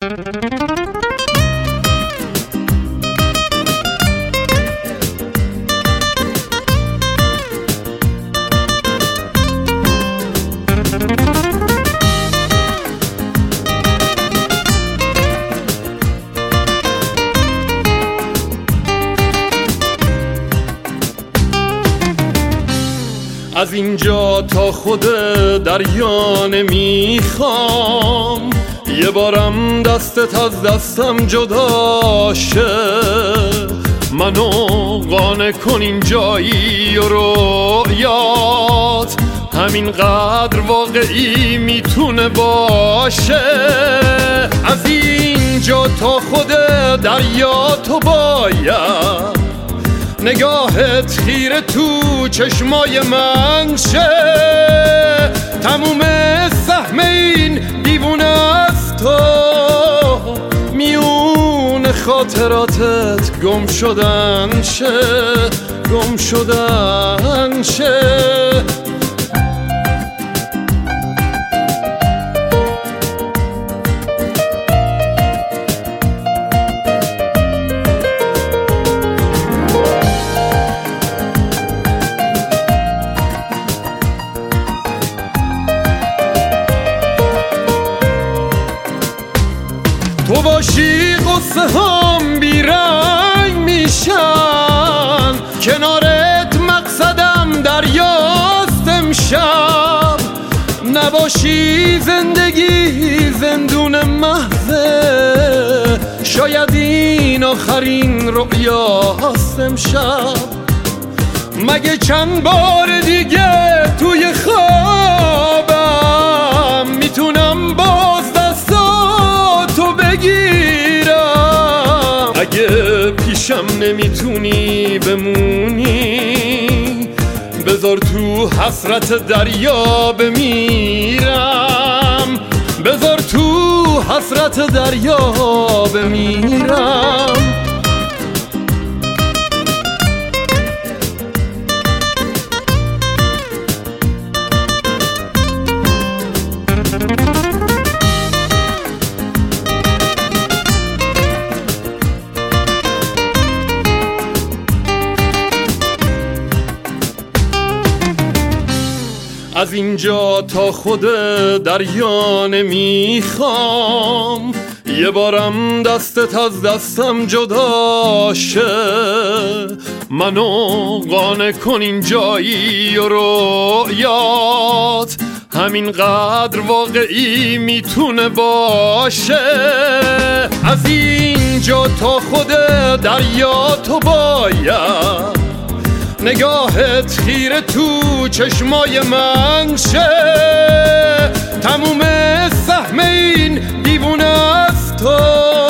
از اینجا تا خود دریا نمیخوام، یه بارم دستت از دستم جدا شه. منو قانع کن این جایی و رویات همینقدر واقعی میتونه باشه. از اینجا تا خود دریا تو باید نگاهت خیره تو چشمای من شه. تموم سهم این دیوونه از تو میون خاطراتت گم شدن شه، گم شدن شه. تو باشی قصه هم بیرنگ میشن، کنارت مقصدم دریاست امشب. نباشی زندگی زندون محضه، شاید این آخرین رؤیاست امشب. مگه چند بار دیگه توی خوابم میتونم باز دستاتو بگیرم؟ اگه پیشم نمیتونی بمونی، بذار تو حسرت دریا بمیرم، بذار تو حسرت دریا بمیرم. از اینجا تا خود دریا نمیخوام، یه بارم دستت از دستم جدا شه. منو قانع کن این جایی و رویات همینقدر واقعی میتونه باشه. از اینجا تا خود دریا تو باید نگاهت خیره تو چشمای من شه. تموم سهم این دیوونه از تو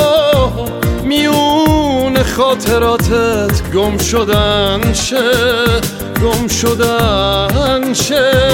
میون خاطراتت گم شدن شه، گم شدن شه.